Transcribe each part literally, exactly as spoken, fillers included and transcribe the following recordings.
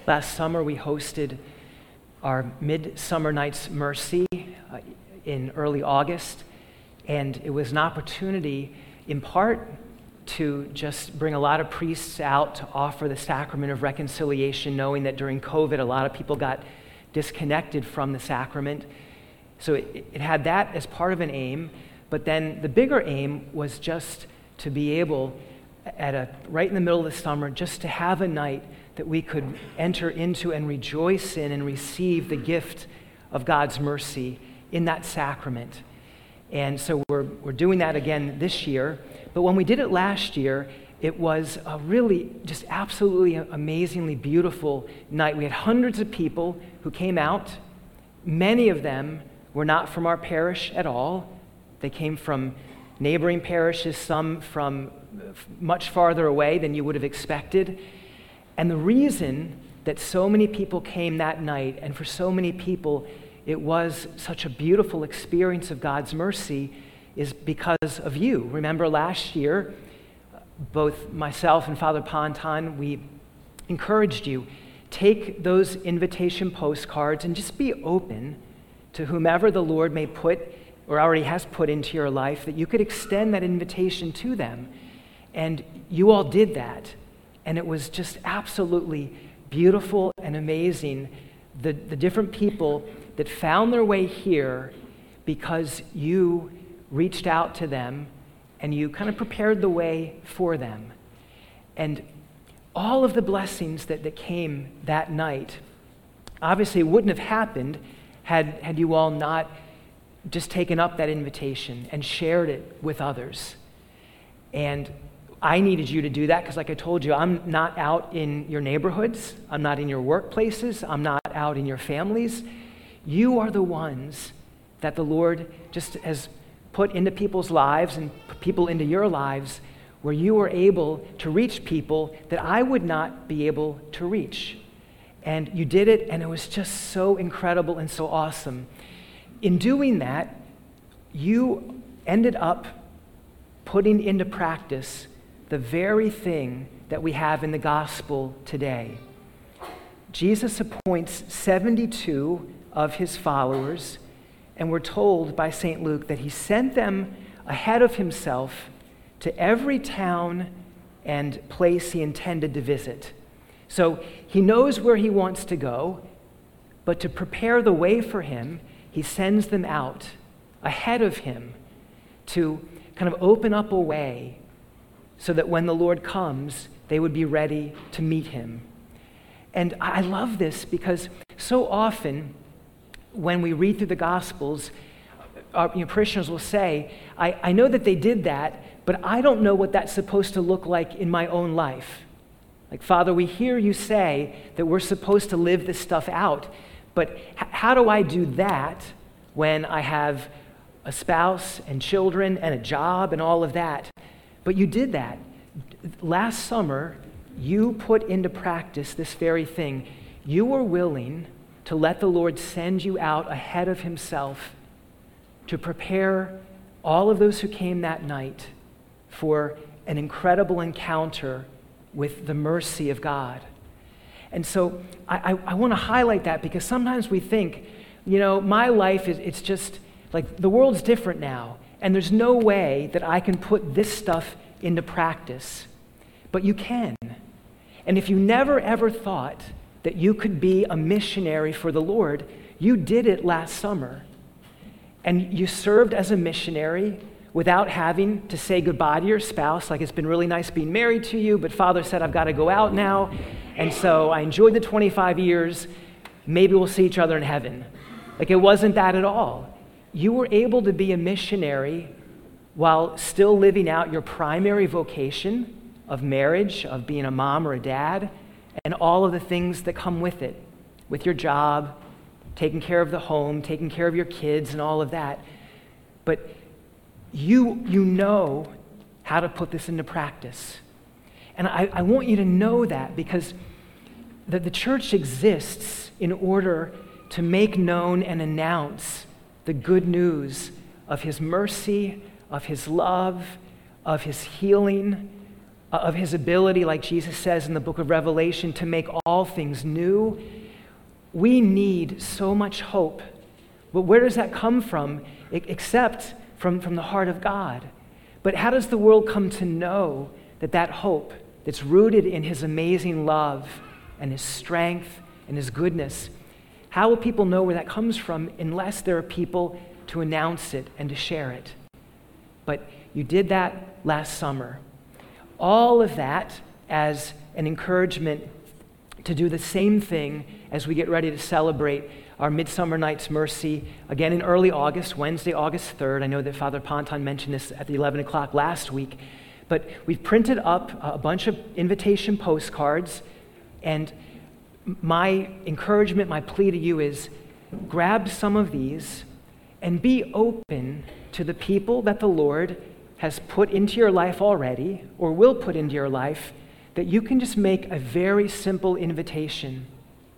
Last summer, we hosted our Midsummer Night's Mercy uh, in early August, and it was an opportunity, in part, to just bring a lot of priests out to offer the sacrament of reconciliation, knowing that during COVID, a lot of people got disconnected from the sacrament. So it, it had that as part of an aim, but then the bigger aim was just to be able, at a right in the middle of the summer, just to have a night that we could enter into and rejoice in and receive the gift of God's mercy in that sacrament. And so we're we're doing that again this year. But when we did it last year, it was a really just absolutely amazingly beautiful night. We had hundreds of people who came out. Many of them were not from our parish at all. They came from neighboring parishes, some from much farther away than you would have expected. And the reason that so many people came that night, and for so many people it was such a beautiful experience of God's mercy, is because of you. Remember last year, both myself and Father Ponton, we encouraged you, take those invitation postcards and just be open to whomever the Lord may put or already has put into your life, that you could extend that invitation to them. And you all did that. And it was just absolutely beautiful and amazing, the, the different people that found their way here because you reached out to them and you kind of prepared the way for them. And all of the blessings that, that came that night, obviously it wouldn't have happened had, had you all not just taken up that invitation and shared it with others. And I needed you to do that because, like I told you, I'm not out in your neighborhoods. I'm not in your workplaces. I'm not out in your families. You are the ones that the Lord just has put into people's lives and put people into your lives where you are able to reach people that I would not be able to reach. And you did it, and it was just so incredible and so awesome. In doing that, you ended up putting into practice the very thing that we have in the gospel today. Jesus appoints seventy-two of his followers, and we're told by Saint Luke that he sent them ahead of himself to every town and place he intended to visit. So he knows where he wants to go, but to prepare the way for him, he sends them out ahead of him to kind of open up a way so that when the Lord comes, they would be ready to meet him. And I love this because so often when we read through the Gospels, our you know, parishioners will say, I, I know that they did that, but I don't know what that's supposed to look like in my own life. Like, Father, we hear you say that we're supposed to live this stuff out, but h- how do I do that when I have a spouse and children and a job and all of that? But you did that. Last summer, you put into practice this very thing. You were willing to let the Lord send you out ahead of himself to prepare all of those who came that night for an incredible encounter with the mercy of God. And so I, I, I want to highlight that because sometimes we think, you know, my life is it's just like the world's different now, and there's no way that I can put this stuff into practice. But you can. And if you never ever thought that you could be a missionary for the Lord, you did it last summer. And you served as a missionary without having to say goodbye to your spouse, like it's been really nice being married to you, but Father said I've got to go out now, and so I enjoyed the twenty-five years, maybe we'll see each other in heaven. Like, it wasn't that at all. You were able to be a missionary while still living out your primary vocation of marriage, of being a mom or a dad, and all of the things that come with it, with your job, taking care of the home, taking care of your kids, and all of that. But you, you know how to put this into practice. And I, I want you to know that because the, the church exists in order to make known and announce the good news of his mercy, of his love, of his healing, of his ability, like Jesus says in the book of Revelation, to make all things new. We need so much hope. But where does that come from? Except from, from the heart of God. But how does the world come to know that that hope that's rooted in his amazing love and his strength and his goodness, how will people know where that comes from unless there are people to announce it and to share it? But you did that last summer. All of that as an encouragement to do the same thing as we get ready to celebrate our Midsummer Night's Mercy again in early August, Wednesday, August third. I know that Father Ponton mentioned this at the eleven o'clock last week. But we've printed up a bunch of invitation postcards, and my encouragement, my plea to you is grab some of these and be open to the people that the Lord has put into your life already or will put into your life, that you can just make a very simple invitation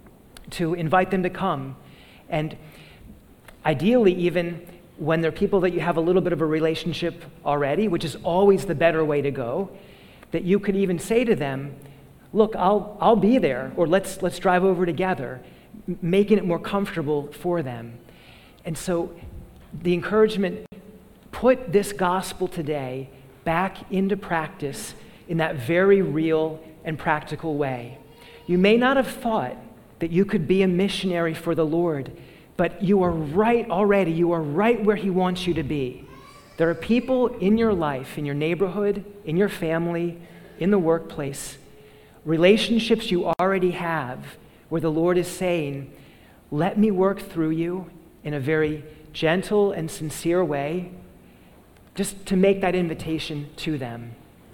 to invite them to come. And ideally, even when they're people that you have a little bit of a relationship already, which is always the better way to go, that you could even say to them, look, I'll I'll be there, or let's let's drive over together, m- making it more comfortable for them. And so the encouragement, put this gospel today back into practice in that very real and practical way. You may not have thought that you could be a missionary for the Lord, but you are right already. You are right where he wants you to be. There are people in your life, in your neighborhood, in your family, in the workplace, relationships you already have where the Lord is saying, let me work through you in a very gentle and sincere way, just to make that invitation to them.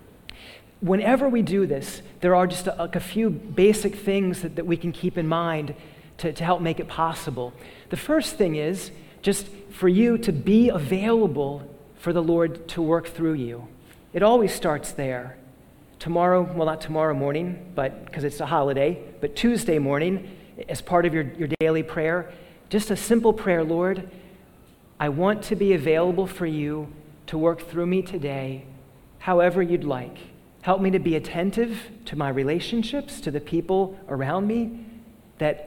Whenever we do this, there are just a, a few basic things that, that we can keep in mind to, to help make it possible. The first thing is just for you to be available for the Lord to work through you. It always starts there. Tomorrow, well, not tomorrow morning, but because it's a holiday, but Tuesday morning, as part of your, your daily prayer, just a simple prayer, Lord, I want to be available for you to work through me today, however you'd like. Help me to be attentive to my relationships, to the people around me, that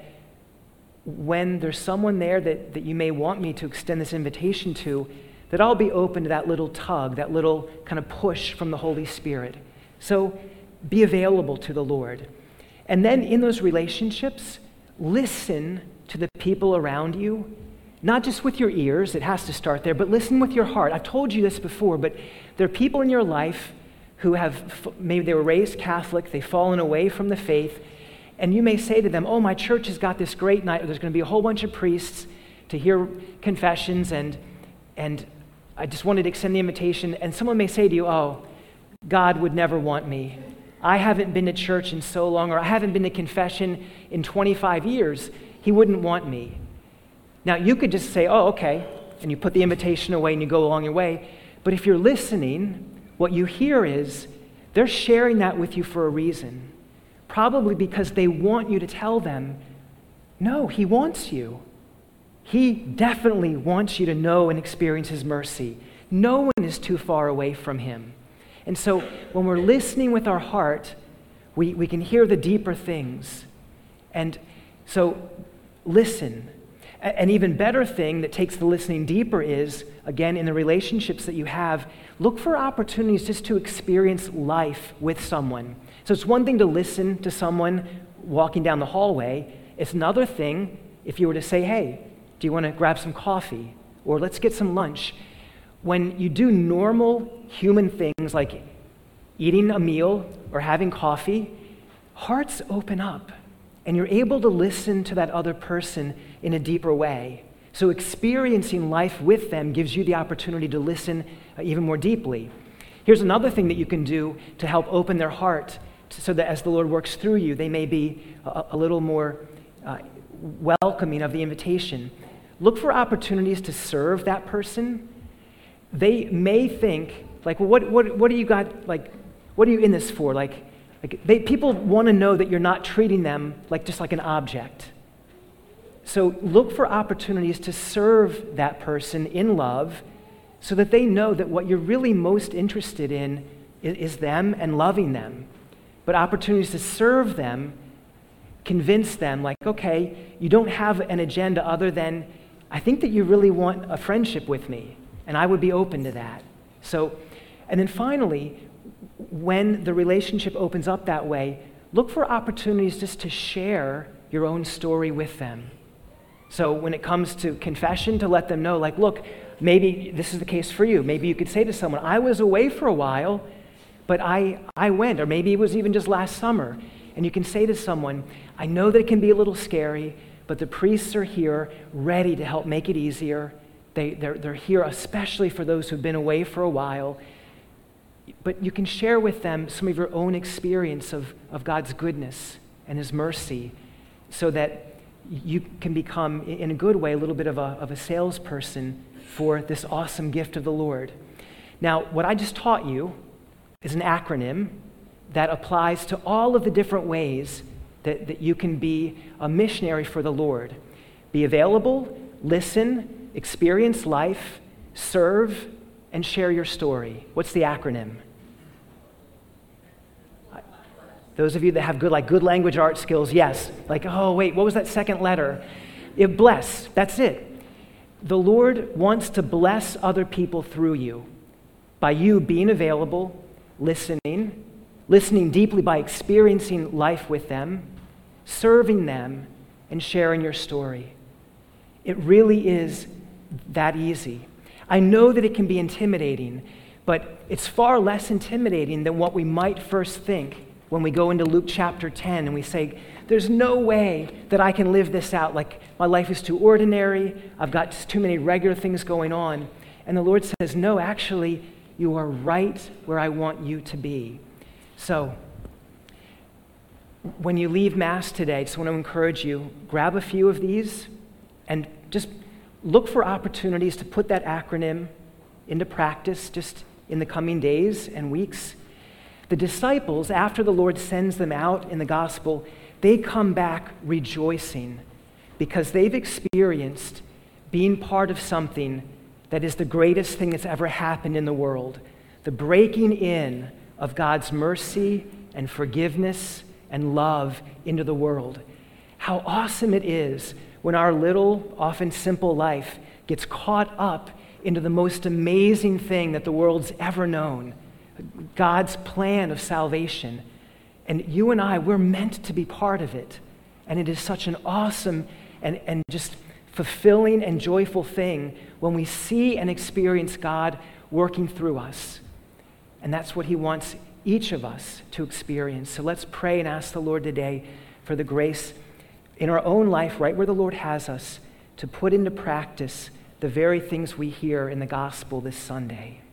when there's someone there that, that you may want me to extend this invitation to, that I'll be open to that little tug, that little kind of push from the Holy Spirit. So be available to the Lord. And then in those relationships, listen to the people around you, not just with your ears, it has to start there, but listen with your heart. I've told you this before, but there are people in your life who have, maybe they were raised Catholic, they've fallen away from the faith, and you may say to them, oh, my church has got this great night, or there's going to be a whole bunch of priests to hear confessions, and and I just wanted to extend the invitation, and someone may say to you, oh, God would never want me. I haven't been to church in so long, or I haven't been to confession in twenty-five years. He wouldn't want me. Now, you could just say, oh, okay, and you put the invitation away and you go along your way. But if you're listening, what you hear is they're sharing that with you for a reason. Probably because they want you to tell them, no, he wants you. He definitely wants you to know and experience his mercy. No one is too far away from him. And so when we're listening with our heart, we, we can hear the deeper things. And so listen. An even better thing that takes the listening deeper is, again, in the relationships that you have, look for opportunities just to experience life with someone. So it's one thing to listen to someone walking down the hallway. It's another thing if you were to say, hey, do you want to grab some coffee? Or let's get some lunch. When you do normal human things like eating a meal or having coffee, hearts open up. And you're able to listen to that other person in a deeper way. So experiencing life with them gives you the opportunity to listen even more deeply. Here's another thing that you can do to help open their heart so that as the Lord works through you, they may be a, a little more uh, welcoming of the invitation. Look for opportunities to serve that person. They may think, like, well, what, what, what do you got, like, what are you in this for? Like, Like they, people want to know that you're not treating them like just like an object. So look for opportunities to serve that person in love so that they know that what you're really most interested in is, is them and loving them, but opportunities to serve them, convince them, like, okay, you don't have an agenda other than, I think that you really want a friendship with me, and I would be open to that. So, and then finally, when the relationship opens up that way, look for opportunities just to share your own story with them. So when it comes to confession, to let them know, like, look, maybe this is the case for you. Maybe you could say to someone, I was away for a while, but I, I went. Or maybe it was even just last summer. And you can say to someone, I know that it can be a little scary, but the priests are here ready to help make it easier. They, they're, they're here especially for those who've been away for a while. But you can share with them some of your own experience of, of God's goodness and His mercy, so that you can become, in a good way, a little bit of a, of a salesperson for this awesome gift of the Lord. Now, what I just taught you is an acronym that applies to all of the different ways that, that you can be a missionary for the Lord. Be available, listen, experience life, serve, and share your story. What's the acronym? Those of you that have good, like good language art skills, yes. Like, oh, wait, what was that second letter? It, bless, that's it. The Lord wants to bless other people through you by you being available, listening, listening deeply by experiencing life with them, serving them, and sharing your story. It really is that easy. I know that it can be intimidating, but it's far less intimidating than what we might first think when we go into Luke chapter ten and we say, there's no way that I can live this out. Like, my life is too ordinary. I've got just too many regular things going on. And the Lord says, no, actually, you are right where I want you to be. So, when you leave Mass today, I just want to encourage you, grab a few of these and just look for opportunities to put that acronym into practice just in the coming days and weeks. The disciples, after the Lord sends them out in the gospel, they come back rejoicing because they've experienced being part of something that is the greatest thing that's ever happened in the world. The breaking in of God's mercy and forgiveness and love into the world. How awesome it is when our little, often simple life gets caught up into the most amazing thing that the world's ever known. God's plan of salvation. And you and I, we're meant to be part of it. And it is such an awesome and, and just fulfilling and joyful thing when we see and experience God working through us. And that's what He wants each of us to experience. So let's pray and ask the Lord today for the grace in our own life, right where the Lord has us, to put into practice the very things we hear in the gospel this Sunday.